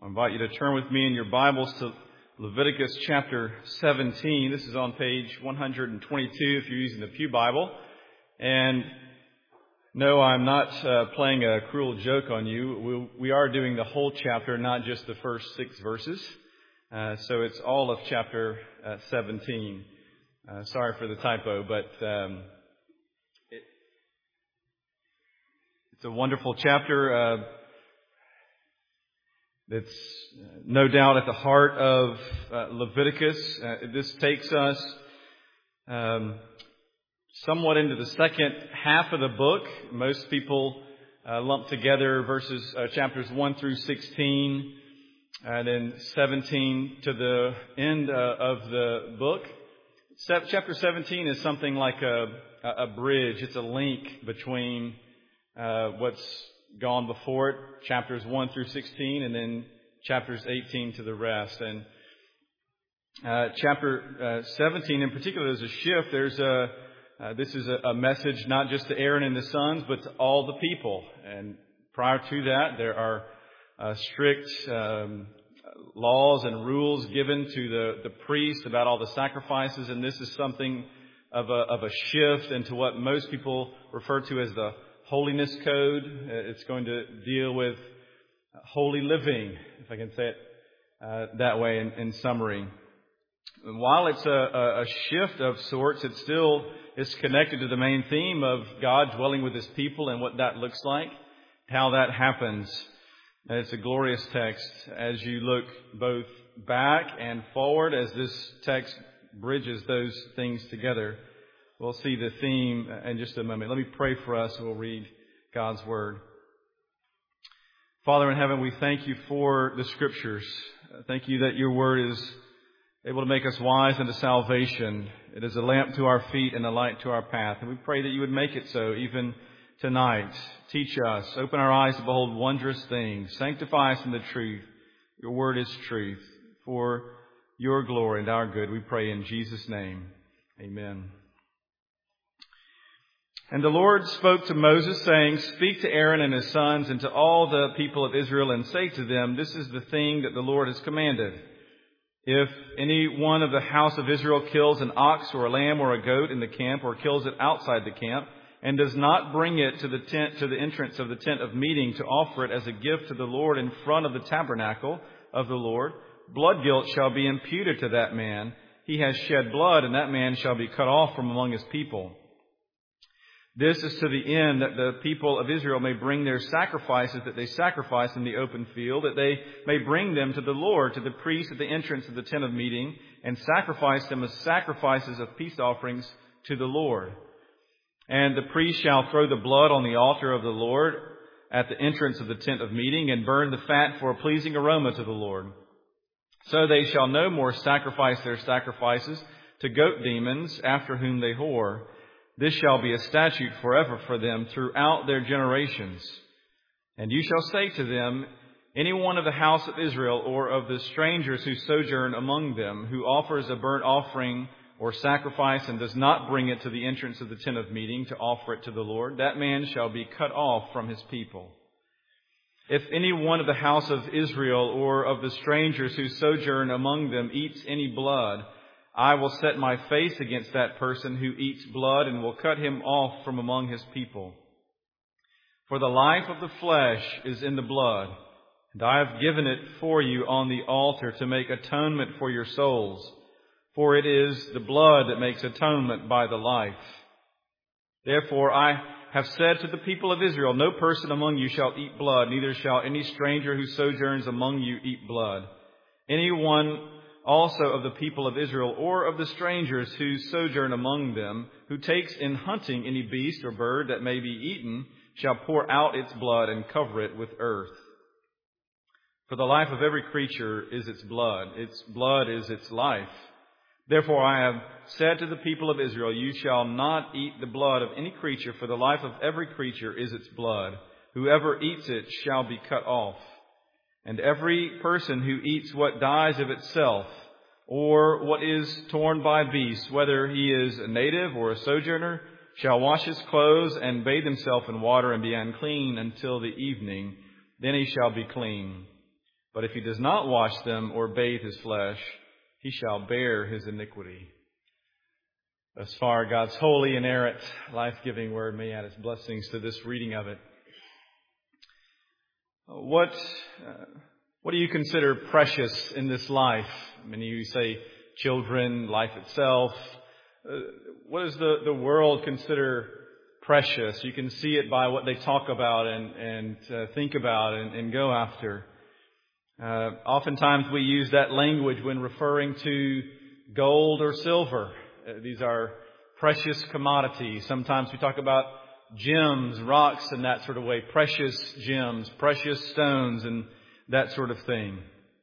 I invite you to turn with me in your Bibles to Leviticus chapter 17. This is on page 122 if you're using the Pew Bible. And no, I'm not playing a cruel joke on you. We are doing the whole chapter, not just the first 6 verses. So it's all of chapter 17. Sorry for the typo, but it's a wonderful chapter. It's no doubt at the heart of Leviticus. This takes us somewhat into the second half of the book. Most people lump together chapters 1 through 16, and then 17 to the end of the book. Chapter 17 is something like a bridge. It's a link between what's gone before it, chapters 1 through 16, and then chapters 18 to the rest. And chapter 17 in particular is a shift. This is a message not just to Aaron and his sons, but to all the people. And prior to that, there are strict laws and rules given to the priest about all the sacrifices, and this is something of a shift into what most people refer to as the Holiness Code. It's going to deal with holy living, if I can say it that way in summary. And while it's a shift of sorts, it still is connected to the main theme of God dwelling with His people and what that looks like, how that happens. And it's a glorious text as you look both back and forward as this text bridges those things together. We'll see the theme in just a moment. Let me pray for us and we'll read God's Word. Father in heaven, we thank You for the Scriptures. Thank You that Your Word is able to make us wise unto salvation. It is a lamp to our feet and a light to our path. And we pray that You would make it so even tonight. Teach us. Open our eyes to behold wondrous things. Sanctify us in the truth. Your Word is truth. For Your glory and our good, we pray in Jesus' name. Amen. And the Lord spoke to Moses, saying, Speak to Aaron and his sons and to all the people of Israel, and say to them, This is the thing that the Lord has commanded. If any one of the house of Israel kills an ox or a lamb or a goat in the camp, or kills it outside the camp, and does not bring it to the entrance of the tent of meeting to offer it as a gift to the Lord in front of the tabernacle of the Lord, blood guilt shall be imputed to that man. He has shed blood, and that man shall be cut off from among his people. This is to the end that the people of Israel may bring their sacrifices that they sacrifice in the open field, that they may bring them to the Lord, to the priest at the entrance of the tent of meeting, and sacrifice them as sacrifices of peace offerings to the Lord. And the priest shall throw the blood on the altar of the Lord at the entrance of the tent of meeting, and burn the fat for a pleasing aroma to the Lord. So they shall no more sacrifice their sacrifices to goat demons, after whom they whore. This shall be a statute forever for them throughout their generations. And you shall say to them, Any one of the house of Israel or of the strangers who sojourn among them, who offers a burnt offering or sacrifice and does not bring it to the entrance of the tent of meeting to offer it to the Lord, that man shall be cut off from his people. If any one of the house of Israel or of the strangers who sojourn among them eats any blood, I will set my face against that person who eats blood and will cut him off from among his people. For the life of the flesh is in the blood, and I have given it for you on the altar to make atonement for your souls. For it is the blood that makes atonement by the life. Therefore I have said to the people of Israel, No person among you shall eat blood, neither shall any stranger who sojourns among you eat blood. Anyone also of the people of Israel or of the strangers who sojourn among them, who takes in hunting any beast or bird that may be eaten, shall pour out its blood and cover it with earth. For the life of every creature is its blood is its life. Therefore I have said to the people of Israel, You shall not eat the blood of any creature, for the life of every creature is its blood. Whoever eats it shall be cut off. And every person who eats what dies of itself, or what is torn by beasts, whether he is a native or a sojourner, shall wash his clothes and bathe himself in water and be unclean until the evening. Then he shall be clean. But if he does not wash them or bathe his flesh, he shall bear his iniquity. Thus far, God's holy, inerrant, life-giving word, may add its blessings to this reading of it. What do you consider precious in this life? Many of you say children, life itself. What does the world consider precious? You can see it by what they talk about and think about and go after. Oftentimes we use that language when referring to gold or silver. These are precious commodities. Sometimes we talk about gems, rocks, and that sort of way. Precious gems, precious stones, and that sort of thing.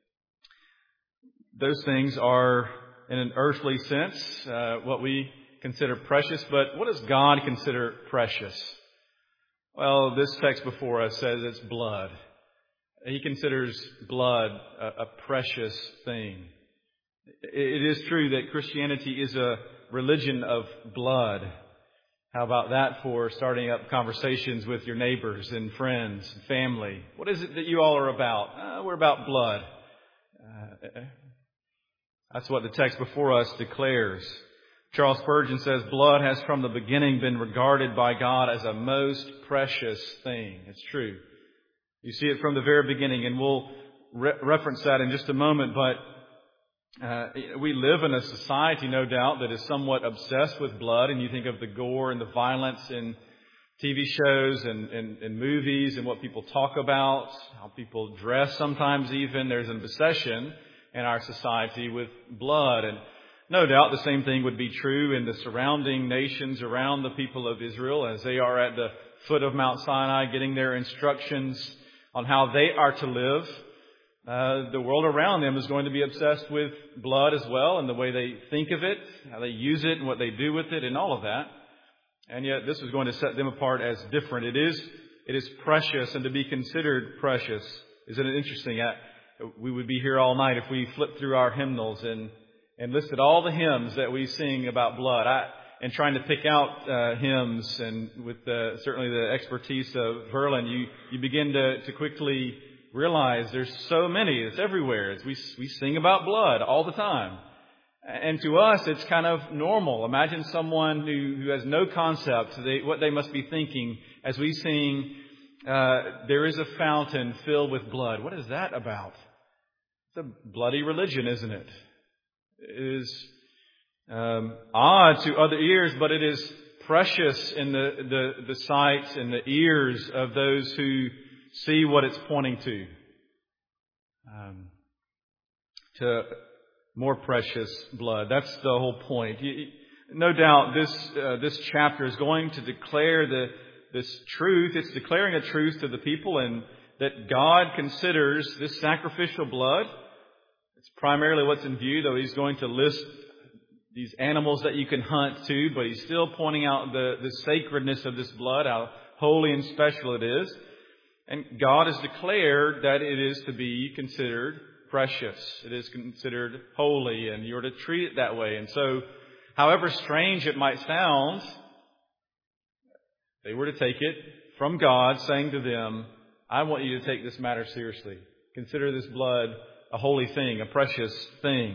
Those things are, in an earthly sense, what we consider precious. But what does God consider precious? Well, this text before us says it's blood. He considers blood a precious thing. It is true that Christianity is a religion of blood. How about that for starting up conversations with your neighbors and friends and family? What is it that you all are about? We're about blood. That's what the text before us declares. Charles Spurgeon says, blood has from the beginning been regarded by God as a most precious thing. It's true. You see it from the very beginning, and we'll reference that in just a moment, but we live in a society, no doubt, that is somewhat obsessed with blood, and you think of the gore and the violence in TV shows and movies and what people talk about, how people dress sometimes even. There's an obsession in our society with blood, and no doubt the same thing would be true in the surrounding nations around the people of Israel as they are at the foot of Mount Sinai getting their instructions on how they are to live. The world around them is going to be obsessed with blood as well, and the way they think of it, how they use it, and what they do with it, and all of that. And yet this is going to set them apart as different. It is precious, and to be considered precious. Isn't it interesting? We would be here all night if we flipped through our hymnals and listed all the hymns that we sing about blood. And trying to pick out hymns, and with certainly the expertise of Verlin, you begin to quickly realize there's so many. It's everywhere. We sing about blood all the time. And to us, it's kind of normal. Imagine someone who has no concept what they must be thinking as we sing, there is a fountain filled with blood. What is that about? It's a bloody religion, isn't it? It is odd to other ears, but it is precious in the sight and the ears of those who see what it's pointing to. To more precious blood. That's the whole point. No doubt this chapter is going to declare this truth. It's declaring a truth to the people, and that God considers this sacrificial blood. It's primarily what's in view, though He's going to list these animals that you can hunt too, but He's still pointing out the sacredness of this blood, how holy and special it is. And God has declared that it is to be considered precious. It is considered holy, and you're to treat it that way. And so, however strange it might sound, they were to take it from God, saying to them, I want you to take this matter seriously. Consider this blood a holy thing, a precious thing.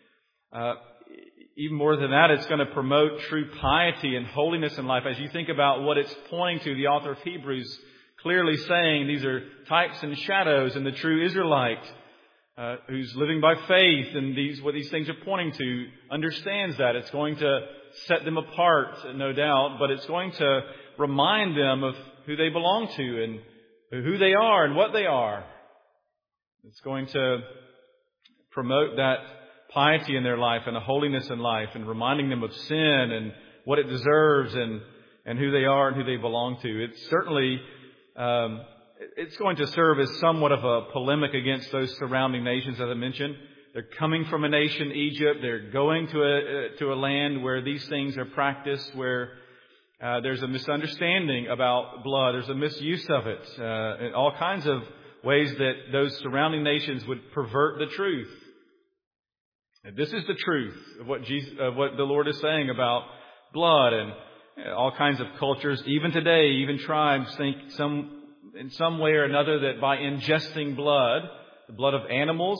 Even more than that, it's going to promote true piety and holiness in life. As you think about what it's pointing to, the author of Hebrews clearly saying these are types and shadows, and the true Israelite who's living by faith, and what these things are pointing to, understands that. It's going to set them apart, no doubt, but it's going to remind them of who they belong to and who they are and what they are. It's going to promote that piety in their life and a holiness in life, and reminding them of sin and what it deserves and who they are and who they belong to. It's certainly it's going to serve as somewhat of a polemic against those surrounding nations, as I mentioned. They're coming from a nation, Egypt. They're going to a land where these things are practiced, where there's a misunderstanding about blood. There's a misuse of it, in all kinds of ways that those surrounding nations would pervert the truth. And this is the truth of what the Lord is saying about blood, and all kinds of cultures, even today, even tribes think in some way or another that by ingesting blood, the blood of animals,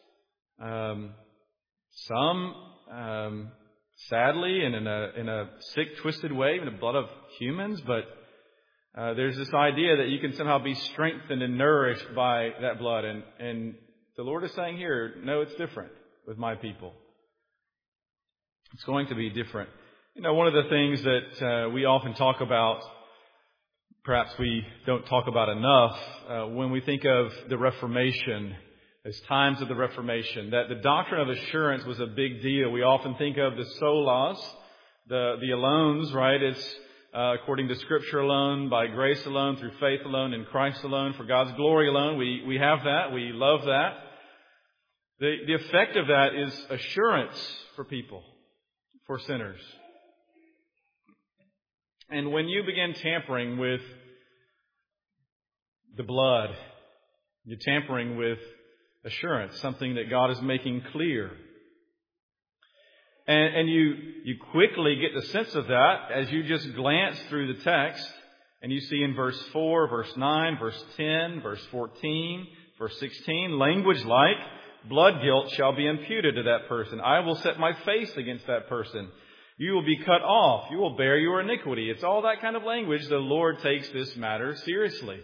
some sadly and in a sick, twisted way, even the blood of humans. But there's this idea that you can somehow be strengthened and nourished by that blood. And the Lord is saying here, no, it's different with my people. It's going to be different. One of the things that we often talk about, perhaps we don't talk about enough, when we think of the Reformation, those times of the Reformation, that the doctrine of assurance was a big deal. We often think of the solas, the alones, right? It's according to Scripture alone, by grace alone, through faith alone, in Christ alone, for God's glory alone. We have that. We love that. The effect of that is assurance for people, for sinners. And when you begin tampering with the blood, you're tampering with assurance, something that God is making clear. And you quickly get the sense of that as you just glance through the text, and you see in verse 4, verse 9, verse 10, verse 14, verse 16, language like, blood guilt shall be imputed to that person. I will set my face against that person. You will be cut off. You will bear your iniquity. It's all that kind of language. The Lord takes this matter seriously.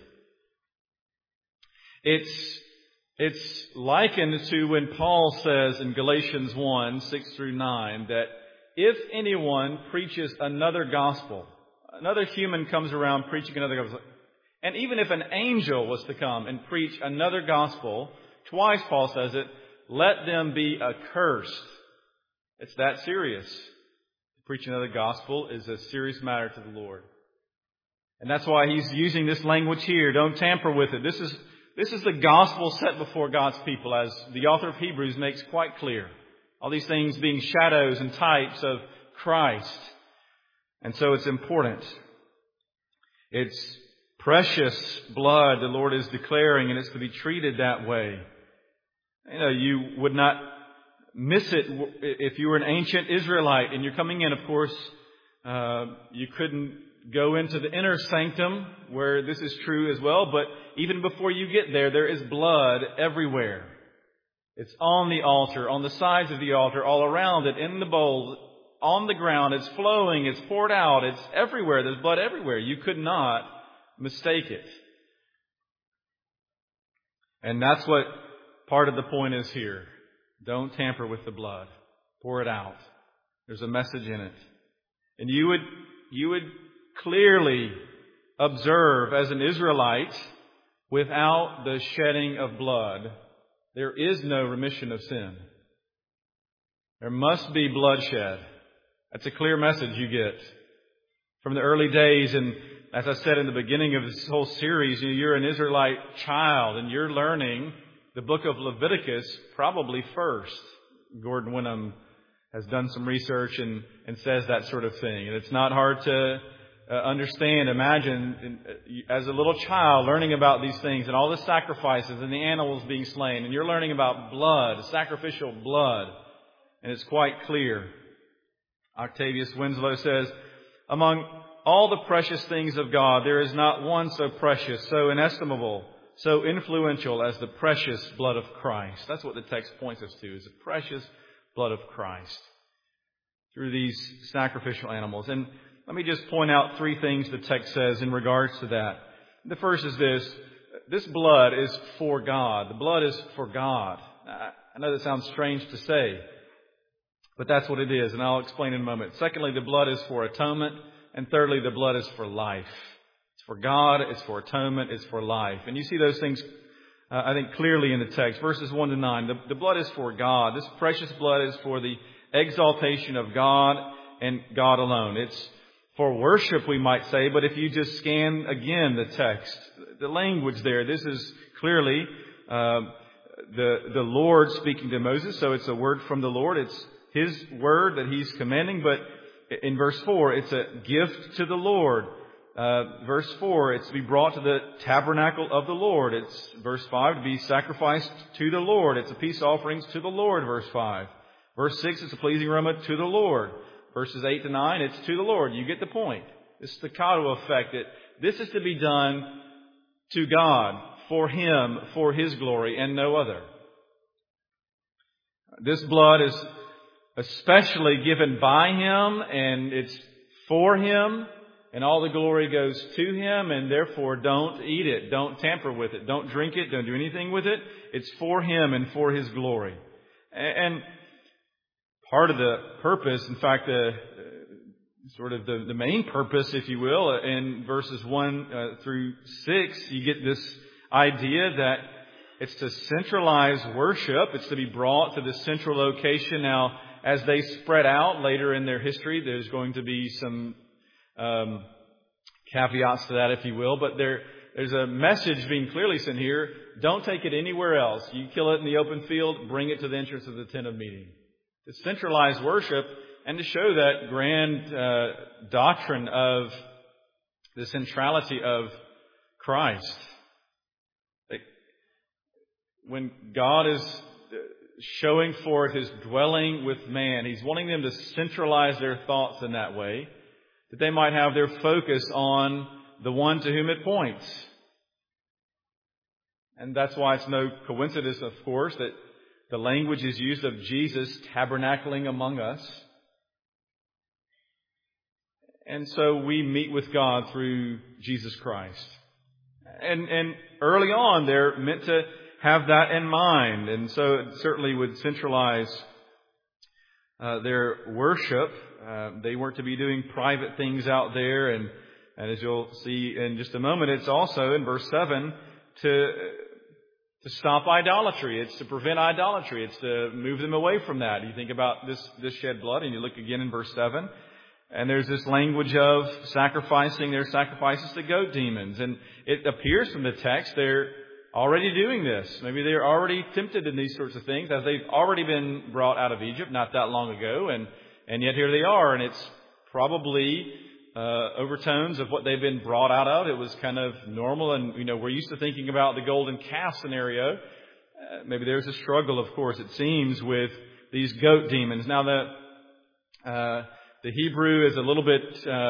It's likened to when Paul says in Galatians 1, 6 through 9, that if anyone preaches another gospel, another human comes around preaching another gospel, and even if an angel was to come and preach another gospel, twice Paul says it, let them be accursed. It's that serious. Preaching another gospel is a serious matter to the Lord. And that's why he's using this language here. Don't tamper with it. This is the gospel set before God's people, as the author of Hebrews makes quite clear. All these things being shadows and types of Christ. And so it's important. It's precious blood the Lord is declaring, and it's to be treated that way. You would not miss it if you were an ancient Israelite and you're coming in. Of course, you couldn't go into the inner sanctum where this is true as well. But even before you get there, there is blood everywhere. It's on the altar, on the sides of the altar, all around it, in the bowl, on the ground. It's flowing. It's poured out. It's everywhere. There's blood everywhere. You could not mistake it. And that's what part of the point is here. Don't tamper with the blood. Pour it out. There's a message in it. And you would clearly observe as an Israelite, without the shedding of blood, there is no remission of sin. There must be bloodshed. That's a clear message you get from the early days. And as I said in the beginning of this whole series, you're an Israelite child and you're learning the book of Leviticus probably first. Gordon Wenham has done some research and says that sort of thing. And it's not hard to understand. Imagine as a little child learning about these things and all the sacrifices and the animals being slain. And you're learning about blood, sacrificial blood. And it's quite clear. Octavius Winslow says, among all the precious things of God, there is not one so precious, so inestimable, so influential as the precious blood of Christ. That's what the text points us to, is the precious blood of Christ through these sacrificial animals. And let me just point out three things the text says in regards to that. The first is this. This blood is for God. The blood is for God. I know that sounds strange to say, but that's what it is, and I'll explain in a moment. Secondly, the blood is for atonement. And thirdly, the blood is for life. It's for God, it's for atonement, it's for life. And you see those things, I think, clearly in the text. Verses 1 to 9. The blood is for God. This precious blood is for the exaltation of God and God alone. It's for worship, we might say, but if you just scan again the text, the language there, this is clearly the Lord speaking to Moses. So it's a word from the Lord. It's His word that He's commanding. But in verse 4, it's a gift to the Lord. Verse 4, it's to be brought to the tabernacle of the Lord. It's verse 5, to be sacrificed to the Lord. It's a peace offerings to the Lord, verse 5. Verse 6, it's a pleasing aroma to the Lord. Verses 8 to 9, it's to the Lord. You get the point. This staccato effect that this is to be done to God, for Him, for His glory, and no other. This blood is especially given by Him, and it's for Him, and all the glory goes to Him, and therefore don't eat it, don't tamper with it, don't drink it, don't do anything with it. It's for Him and for His glory. And part of the purpose, in fact, the main purpose, if you will, in verses 1 through 6, you get this idea that it's to centralize worship. It's to be brought to the central location. Now, as they spread out later in their history, there's going to be some caveats to that, if you will. But there's a message being clearly sent here. Don't take it anywhere else. You kill it in the open field, bring it to the entrance of the tent of meeting. To centralize worship and to show that grand doctrine of the centrality of Christ. When God is showing forth His dwelling with man, He's wanting them to centralize their thoughts in that way, that they might have their focus on the one to whom it points. And that's why it's no coincidence, of course, that the language is used of Jesus tabernacling among us. And so we meet with God through Jesus Christ. And early on, they're meant to have that in mind. And so it certainly would centralize their worship. They weren't to be doing private things out there. And as you'll see in just a moment, it's also in verse 7 to stop idolatry. It's to prevent idolatry. It's to move them away from that. You think about this shed blood, and you look again in verse 7, and there's this language of sacrificing their sacrifices to goat demons. And it appears from the text they're already doing this. Maybe they're already tempted in these sorts of things, as they've already been brought out of Egypt not that long ago, and yet here they are, and it's probably overtones of what they've been brought out of. It was kind of normal, and we're used to thinking about the golden calf scenario. Maybe there's a struggle, of course, it seems, with these goat demons. Now, the Hebrew is a little bit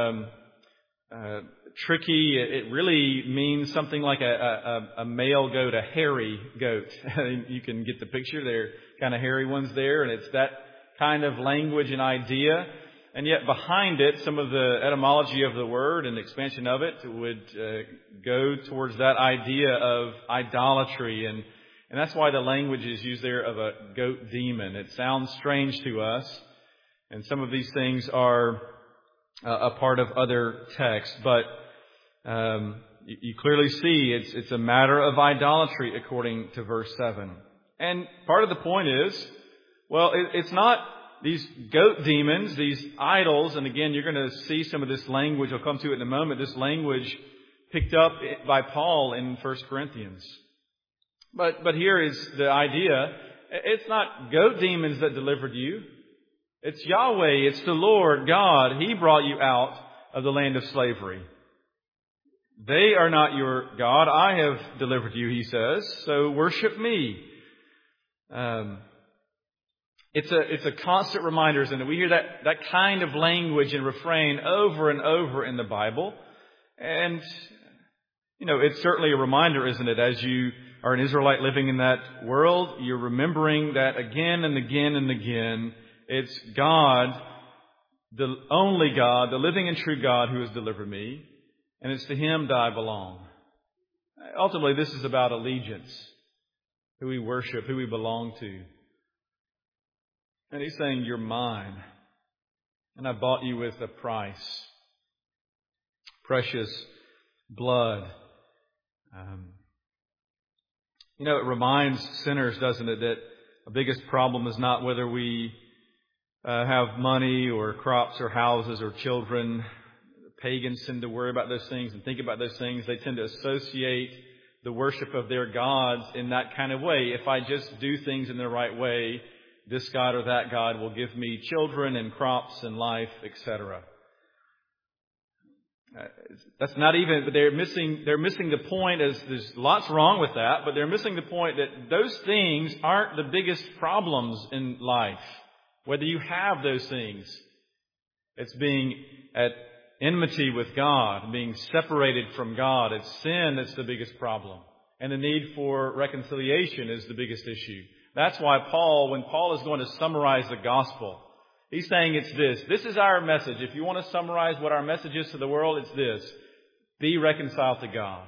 tricky. It really means something like a male goat, a hairy goat. You can get the picture. They're kind of hairy ones there, and it's that kind of language and idea. And yet behind it, some of the etymology of the word and expansion of it would go towards that idea of idolatry. And that's why the language is used there of a goat demon. It sounds strange to us. And some of these things are a part of other texts. But you clearly see it's a matter of idolatry according to verse 7. And part of the point is, well, it's not these goat demons, these idols, and again, you're going to see some of this language. I'll come to it in a moment. This language picked up by Paul in 1 Corinthians. But here is the idea. It's not goat demons that delivered you. It's Yahweh. It's the Lord God. He brought you out of the land of slavery. They are not your God. I have delivered you, he says. So worship me. It's a constant reminder, isn't it? We hear that kind of language and refrain over and over in the Bible. And, it's certainly a reminder, isn't it? As you are an Israelite living in that world, you're remembering that again and again and again. It's God, the only God, the living and true God who has delivered me. And it's to Him that I belong. Ultimately, this is about allegiance. Who we worship, who we belong to. And He's saying, you're mine. And I bought you with a price. Precious blood. It reminds sinners, doesn't it, that the biggest problem is not whether we have money or crops or houses or children. Pagans tend to worry about those things and think about those things. They tend to associate the worship of their gods in that kind of way. If I just do things in the right way, this God or that God will give me children and crops and life, etc. That's not even, but they're missing the point. As there's lots wrong with that, but they're missing the point that those things aren't the biggest problems in life. Whether you have those things, it's being at enmity with God, being separated from God. It's sin that's the biggest problem. And the need for reconciliation is the biggest issue. That's why when Paul is going to summarize the gospel, he's saying it's this. This is our message. If you want to summarize what our message is to the world, it's this. Be reconciled to God.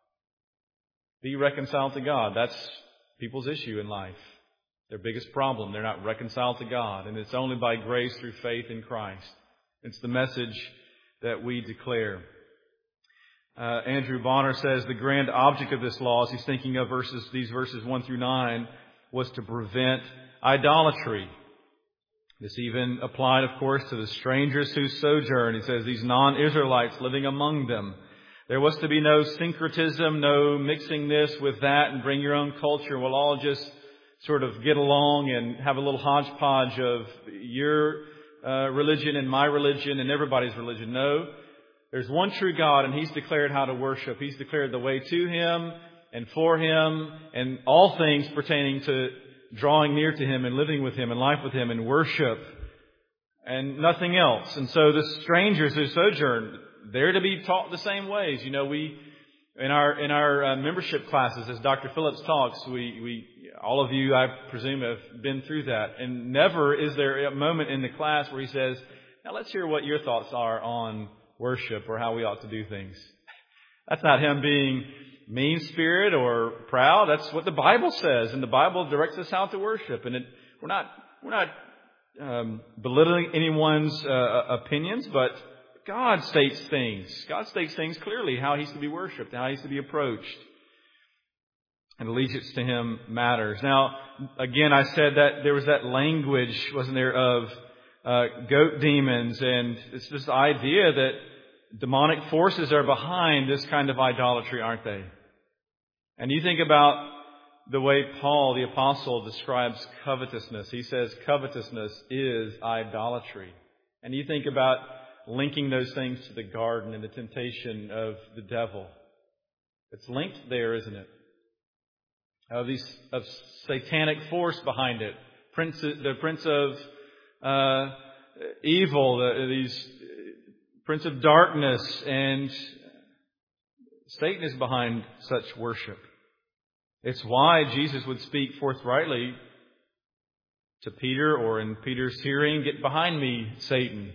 Be reconciled to God. That's people's issue in life. Their biggest problem. They're not reconciled to God. And it's only by grace through faith in Christ. It's the message that we declare. Andrew Bonner says the grand object of this law, as he's thinking of these verses 1 through 9, was to prevent idolatry. This even applied, of course, to the strangers who sojourn. He says these non-Israelites living among them. There was to be no syncretism, no mixing this with that and bring your own culture. We'll all just sort of get along and have a little hodgepodge of your religion and my religion and everybody's religion. No. There's one true God, and He's declared how to worship. He's declared the way to Him and for Him and all things pertaining to drawing near to Him and living with Him and life with Him and worship and nothing else. And so the strangers who sojourn, they're to be taught the same ways. You know, we in our membership classes, as Dr. Phillips talks, we all of you, I presume, have been through that. And never is there a moment in the class where he says, "Now let's hear what your thoughts are on worship or how we ought to do things." That's not him being mean-spirited or proud. That's what the Bible says, and the Bible directs us how to worship. And we're not belittling anyone's opinions, but God states things. God states things clearly, how He's to be worshipped, how He's to be approached. And allegiance to Him matters. Now, again, I said that there was that language, wasn't there, of goat demons, and it's this idea that demonic forces are behind this kind of idolatry, aren't they? And you think about the way Paul, the apostle, describes covetousness. He says covetousness is idolatry. And you think about linking those things to the garden and the temptation of the devil. It's linked there, isn't it? Of satanic force behind it. The prince of evil, these prince of darkness, and Satan is behind such worship. It's why Jesus would speak forthrightly to Peter, or in Peter's hearing, "Get behind me, Satan."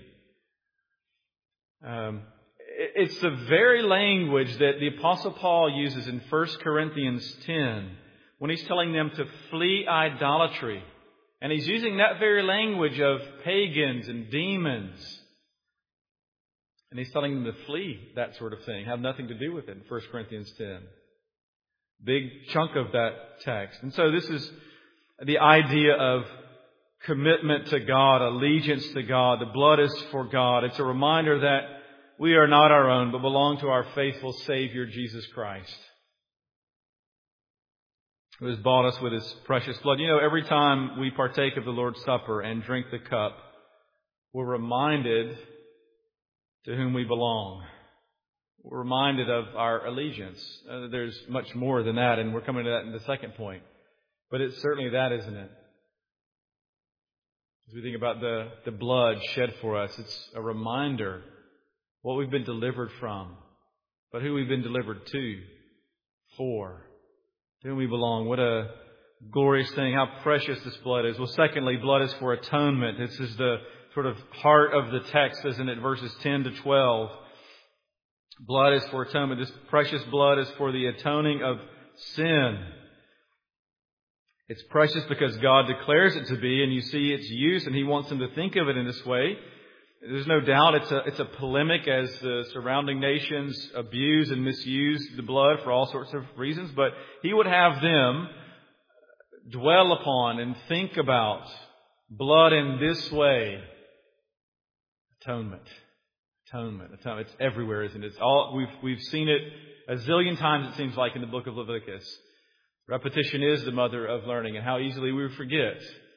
It's the very language that the Apostle Paul uses in 1 Corinthians 10 when he's telling them to flee idolatry. And he's using that very language of pagans and demons. And he's telling them to flee that sort of thing, have nothing to do with it in 1 Corinthians 10. Big chunk of that text. And so this is the idea of commitment to God, allegiance to God. The blood is for God. It's a reminder that we are not our own, but belong to our faithful Savior, Jesus Christ, who has bought us with His precious blood. You know, every time we partake of the Lord's Supper and drink the cup, we're reminded to whom we belong. We're reminded of our allegiance. There's much more than that, and we're coming to that in the second point. But it's certainly that, isn't it? As we think about the blood shed for us, it's a reminder what we've been delivered from, but who we've been delivered to, for, to whom we belong. What a glorious thing, how precious this blood is. Well, secondly, blood is for atonement. This is the sort of heart of the text, isn't it? Verses 10 to 12. Blood is for atonement. This precious blood is for the atoning of sin. It's precious because God declares it to be, and you see its use, and He wants them to think of it in this way. There's no doubt it's a polemic as the surrounding nations abuse and misuse the blood for all sorts of reasons, but He would have them dwell upon and think about blood in this way. Atonement. It's everywhere, isn't it? It's all we've seen it a zillion times, it seems like, in the book of Leviticus. Repetition is the mother of learning, and how easily we forget.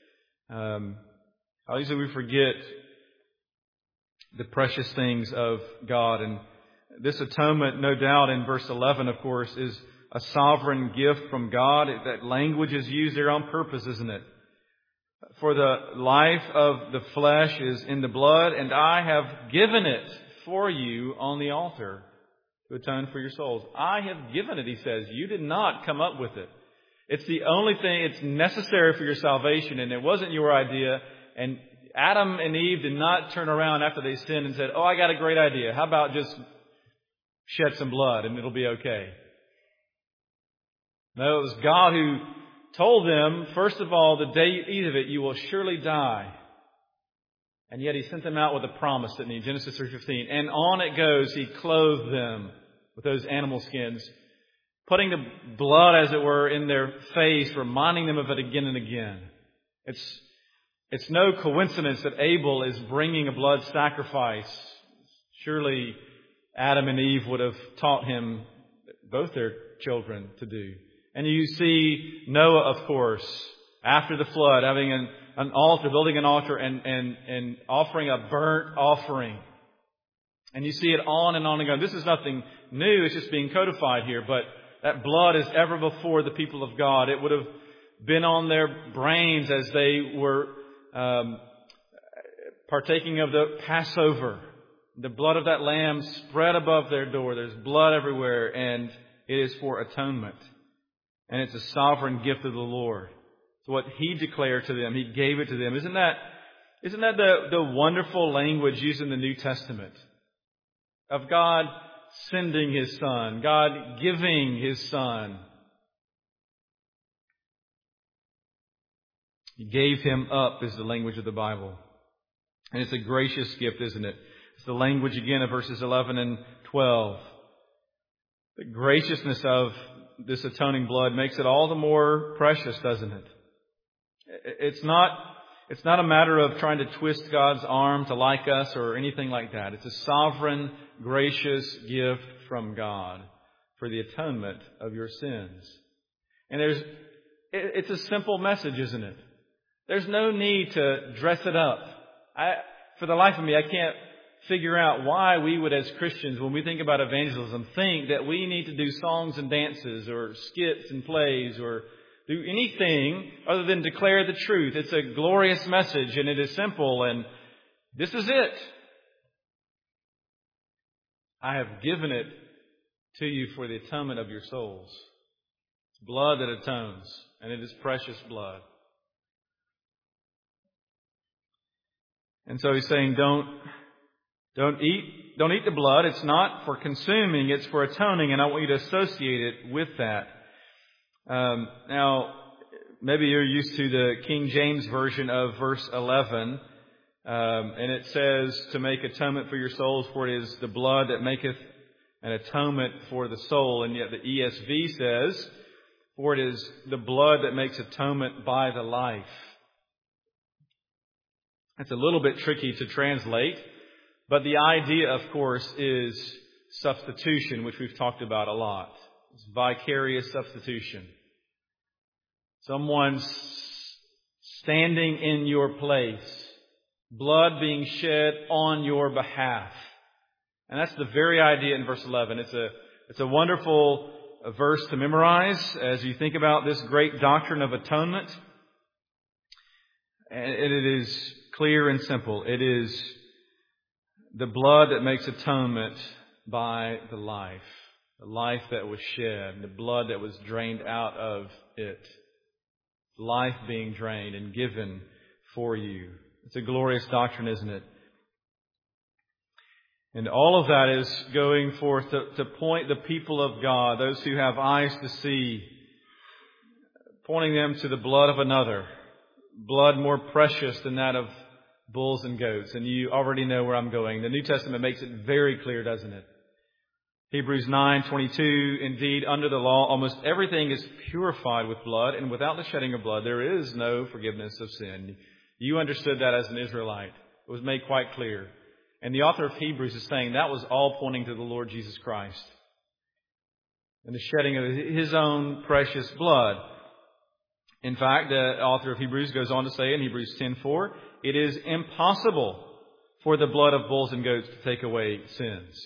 How easily we forget the precious things of God. And this atonement, no doubt, in verse 11, of course, is a sovereign gift from God. That language is used there on purpose, isn't it? For the life of the flesh is in the blood, and I have given it for you on the altar. to atone for your souls. I have given it, he says. You did not come up with it. It's the only thing, it's necessary for your salvation, and it wasn't your idea. And Adam and Eve did not turn around after they sinned and said, oh, I got a great idea. How about just shed some blood and it'll be okay? No, it was God who told them, first of all, the day you eat of it, you will surely die. And yet He sent them out with a promise, didn't He? Genesis 3:15. And on it goes, He clothed them with those animal skins, putting the blood, as it were, in their face, reminding them of it again and again. It's no coincidence that Abel is bringing a blood sacrifice. Surely Adam and Eve would have taught him, both their children, to do. And you see Noah, of course, after the flood, having an altar, building an altar and offering a burnt offering. And you see it on and on and on. This is nothing new. It's just being codified here. But that blood is ever before the people of God. It would have been on their brains as they were partaking of the Passover. The blood of that lamb spread above their door. There's blood everywhere, and it is for atonement. And it's a sovereign gift of the Lord. It's what He declared to them. He gave it to them. Isn't that the wonderful language used in the New Testament? Of God sending His Son, God giving His Son. He gave Him up is the language of the Bible. And it's a gracious gift, isn't it? It's the language again of verses 11 and 12. The graciousness of this atoning blood makes it all the more precious, doesn't it? It's not a matter of trying to twist God's arm to like us or anything like that. It's a sovereign, gracious gift from God for the atonement of your sins. And it's a simple message, isn't it? There's no need to dress it up. For the life of me, I can't figure out why we would, as Christians, when we think about evangelism, think that we need to do songs and dances or skits and plays or do anything other than declare the truth. It's a glorious message and it is simple and this is it. I have given it to you for the atonement of your souls. It's blood that atones, and it is precious blood. And so He's saying, don't eat the blood. It's not for consuming, it's for atoning, and I want you to associate it with that. Now, maybe you're used to the King James Version of verse 11, and it says to make atonement for your souls, for it is the blood that maketh an atonement for the soul. And yet the ESV says, for it is the blood that makes atonement by the life. It's a little bit tricky to translate, but the idea, of course, is substitution, which we've talked about a lot. It's vicarious substitution. Someone standing in your place. Blood being shed on your behalf. And that's the very idea in verse 11. It's a wonderful verse to memorize as you think about this great doctrine of atonement. And it is clear and simple. It is the blood that makes atonement by the life that was shed, the blood that was drained out of it, life being drained and given for you. It's a glorious doctrine, isn't it? And all of that is going forth to point the people of God, those who have eyes to see, pointing them to the blood of another, blood more precious than that of bulls and goats. And you already know where I'm going. The New Testament makes it very clear, doesn't it? Hebrews 9:22, indeed, under the law, almost everything is purified with blood, and without the shedding of blood, there is no forgiveness of sin. You understood that as an Israelite. It was made quite clear. And the author of Hebrews is saying that was all pointing to the Lord Jesus Christ and the shedding of His own precious blood. In fact, the author of Hebrews goes on to say in Hebrews 10:4, it is impossible for the blood of bulls and goats to take away sins.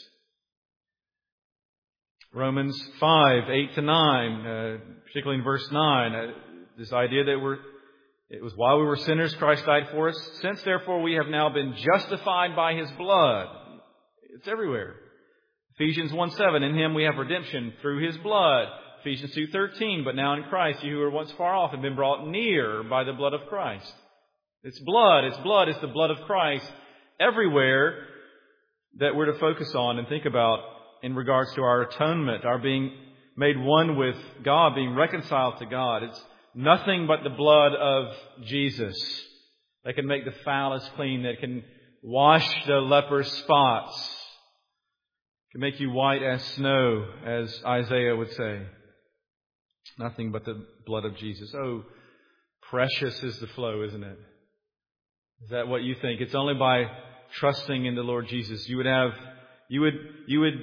Romans 5:8-9, particularly in verse 9, this idea that it was while we were sinners, Christ died for us. Since therefore we have now been justified by His blood. It's everywhere. Ephesians 1:7, in Him we have redemption through His blood. Ephesians 2:13, but now in Christ, you who were once far off have been brought near by the blood of Christ. It's blood. It's the blood of Christ everywhere that we're to focus on and think about in regards to our atonement, our being made one with God, being reconciled to God. It's nothing but the blood of Jesus that can make the foulest clean, that can wash the leper's spots, can make you white as snow, as Isaiah would say. Nothing but the blood of Jesus. Oh, precious is the flow, isn't it? Is that what you think? It's only by trusting in the Lord Jesus. You would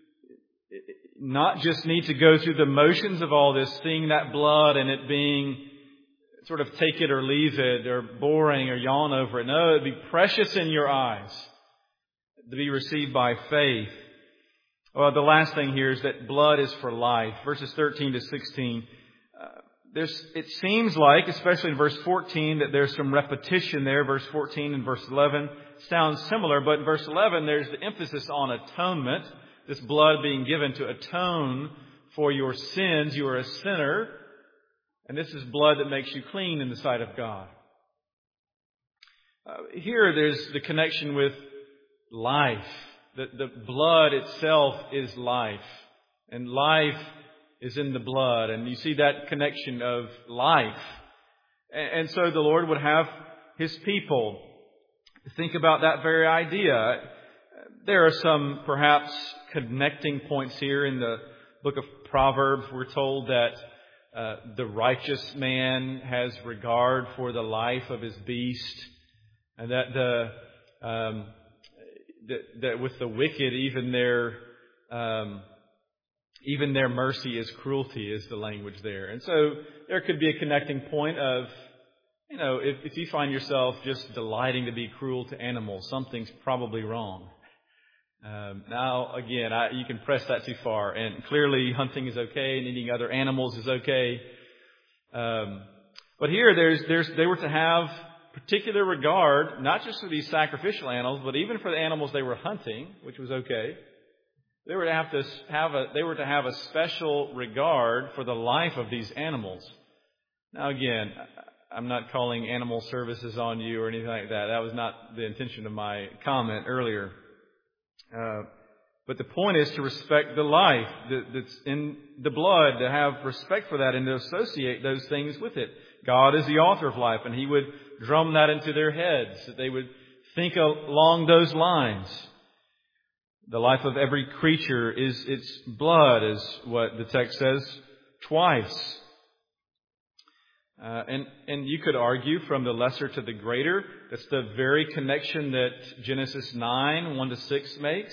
not just need to go through the motions of all this, seeing that blood and it being sort of take it or leave it or boring or yawn over it. No, it'd be precious in your eyes to be received by faith. Well, the last thing here is that blood is for life. Verses 13 to 16. It seems like, especially in verse 14, that there's some repetition there. Verse 14 and verse 11 sounds similar, but in verse 11 there's the emphasis on atonement. This blood being given to atone for your sins. You are a sinner, and this is blood that makes you clean in the sight of God. Here there's the connection with life. The blood itself is life, and life is in the blood, and you see that connection of life. And so the Lord would have His people think about that very idea. There are some perhaps connecting points here in the book of Proverbs. We're told that the righteous man has regard for the life of his beast, and that that with the wicked, even their mercy is cruelty, is the language there. And so there could be a connecting point of, if you find yourself just delighting to be cruel to animals, something's probably wrong. Now, again, you can press that too far, and clearly hunting is okay, and eating other animals is okay. But here, they were to have particular regard, not just for these sacrificial animals, but even for the animals they were hunting, which was okay. They were to have a special regard for the life of these animals. Now, again, I'm not calling animal services on you or anything like that. That was not the intention of my comment earlier. But the point is to respect the life that's in the blood, to have respect for that and to associate those things with it. God is the author of life, and He would drum that into their heads, that they would think along those lines. The life of every creature is its blood, is what the text says twice. And you could argue from the lesser to the greater. That's the very connection that Genesis 9, 1-6 makes.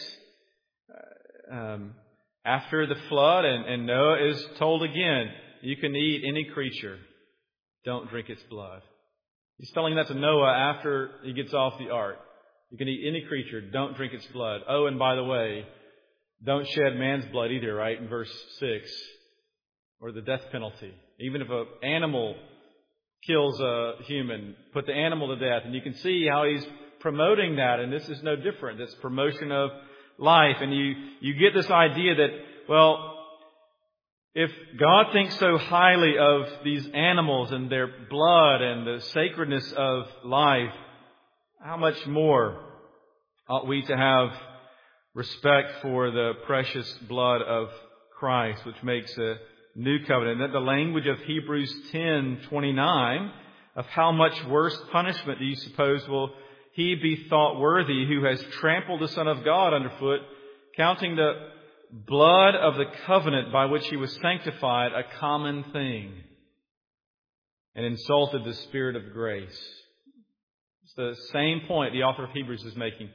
After the flood, and Noah is told again, you can eat any creature, don't drink its blood. He's telling that to Noah after he gets off the ark. You can eat any creature, don't drink its blood. Oh, and by the way, don't shed man's blood either, right? In verse 6, or the death penalty. Even if an animal kills a human, put the animal to death. And you can see how he's promoting that, and this is no different. This promotion of life. And you get this idea that, well, if God thinks so highly of these animals and their blood and the sacredness of life, how much more ought we to have respect for the precious blood of Christ, which makes a new covenant? And that the language of Hebrews 10:29, of how much worse punishment do you suppose will he be thought worthy who has trampled the Son of God underfoot, counting the blood of the covenant by which he was sanctified a common thing, and insulted the Spirit of grace? It's the same point the author of Hebrews is making.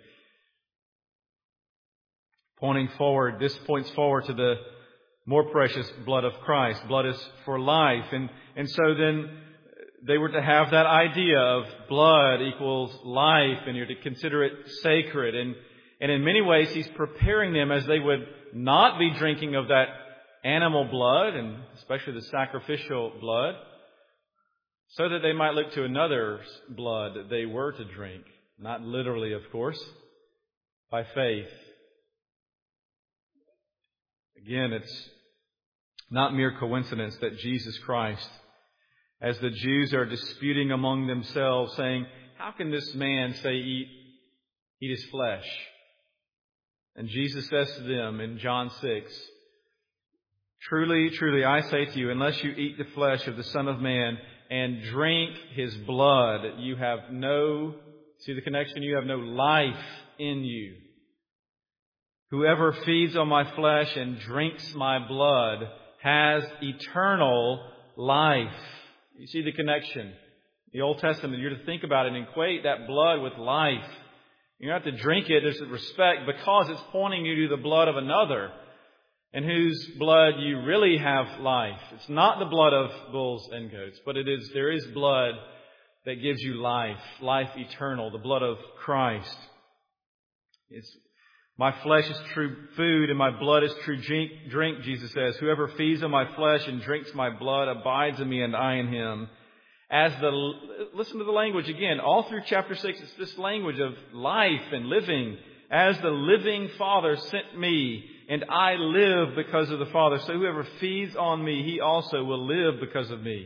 This points forward to the more precious blood of Christ. Blood is for life. And so then they were to have that idea of blood equals life, and you're to consider it sacred. And in many ways, He's preparing them as they would not be drinking of that animal blood, and especially the sacrificial blood, so that they might look to another's blood that they were to drink. Not literally, of course, by faith. Again, it's not mere coincidence that Jesus Christ, as the Jews are disputing among themselves, saying, how can this man say eat his flesh? And Jesus says to them in John 6, truly, truly, I say to you, unless you eat the flesh of the Son of Man and drink His blood, you have no, see the connection? You have no life in you. Whoever feeds on my flesh and drinks my blood has eternal life. You see the connection? The Old Testament, you're to think about it and equate that blood with life. You don't have to drink it as a respect because it's pointing you to the blood of another in whose blood you really have life. It's not the blood of bulls and goats, but there is blood that gives you life, life eternal, the blood of Christ. My flesh is true food and my blood is true drink, Jesus says. Whoever feeds on my flesh and drinks my blood abides in me and I in him. Listen to the language again. All through chapter 6, it's this language of life and living. As the living Father sent me, and I live because of the Father. So whoever feeds on me, he also will live because of me.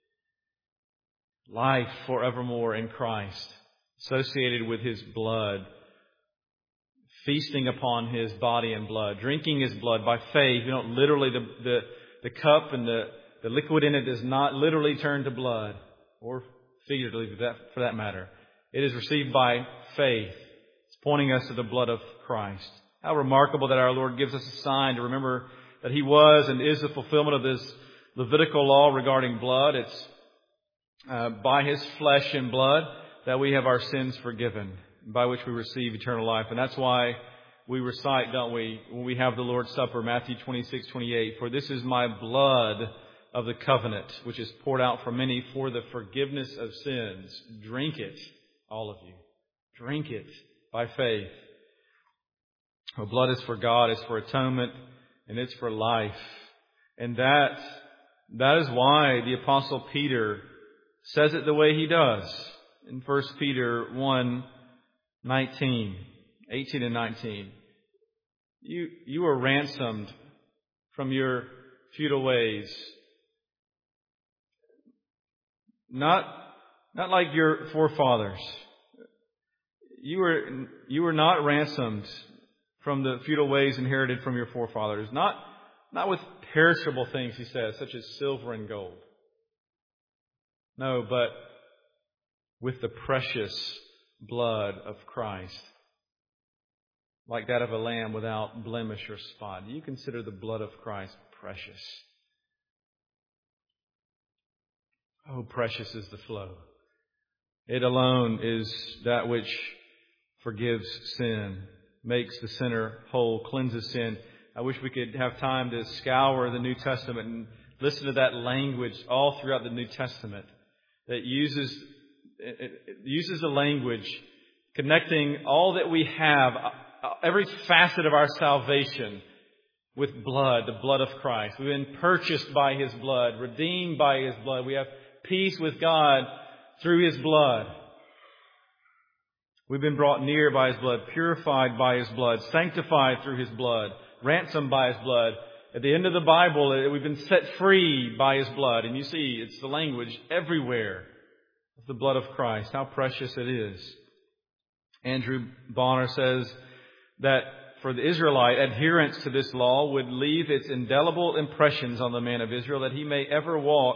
Life forevermore in Christ, associated with His blood. Feasting upon His body and blood. Drinking His blood by faith. You don't literally, the cup and the liquid in it does not literally turn to blood. Or figuratively, for that matter. It is received by faith. It's pointing us to the blood of Christ. How remarkable that our Lord gives us a sign to remember that He was and is the fulfillment of this Levitical law regarding blood. It's by His flesh and blood that we have our sins forgiven, by which we receive eternal life. And that's why we recite, don't we, when we have the Lord's Supper, Matthew 26:28, for this is my blood of the covenant, which is poured out for many for the forgiveness of sins. Drink it, all of you. Drink it by faith. The blood is for God, it's for atonement, and it's for life. And that is why the Apostle Peter says it the way he does in 1 Peter 1:18 and 19. You were ransomed from your futile ways. Not like your forefathers. You were not ransomed from the futile ways inherited from your forefathers. Not with perishable things, he says, such as silver and gold. No, but with the precious blood of Christ, like that of a lamb without blemish or spot. Do you consider the blood of Christ precious? Oh, precious is the flow. It alone is that which forgives sin, makes the sinner whole, cleanses sin. I wish we could have time to scour the New Testament and listen to that language all throughout the New Testament that uses the language connecting all that we have, every facet of our salvation with blood, the blood of Christ. We've been purchased by His blood, redeemed by His blood. We have peace with God through His blood. We've been brought near by His blood, purified by His blood, sanctified through His blood, ransomed by His blood. At the end of the Bible, we've been set free by His blood. And you see, it's the language everywhere of the blood of Christ. How precious it is. Andrew Bonner says that for the Israelite, adherence to this law would leave its indelible impressions on the man of Israel, that he may ever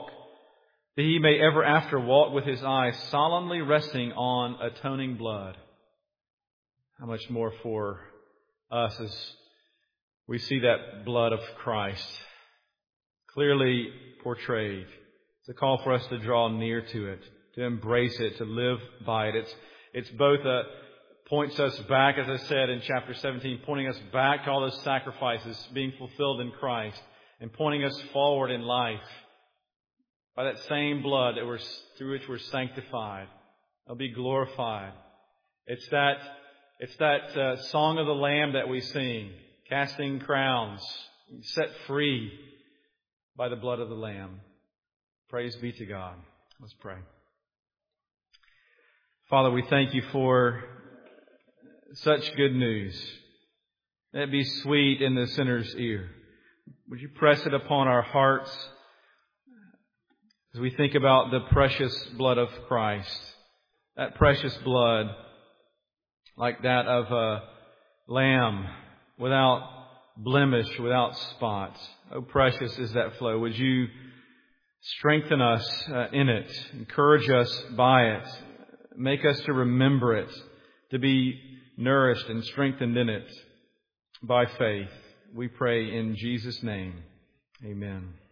after walk with his eyes solemnly resting on atoning blood. How much more for us as we see that blood of Christ clearly portrayed. It's a call for us to draw near to it, to embrace it, to live by it. It's both points us back, as I said in chapter 17, pointing us back to all those sacrifices being fulfilled in Christ, and pointing us forward in life by that same blood through which we're sanctified. They'll be glorified. It's that song of the Lamb that we sing, casting crowns, set free by the blood of the Lamb. Praise be to God. Let's pray. Father, we thank You for such good news. Let it be sweet in the sinner's ear. Would you press it upon our hearts as we think about the precious blood of Christ, that precious blood like that of a lamb without blemish, without spot. Oh, precious is that flow. Would you strengthen us in it, encourage us by it, make us to remember it, to be nourished and strengthened in it by faith. We pray in Jesus' name. Amen.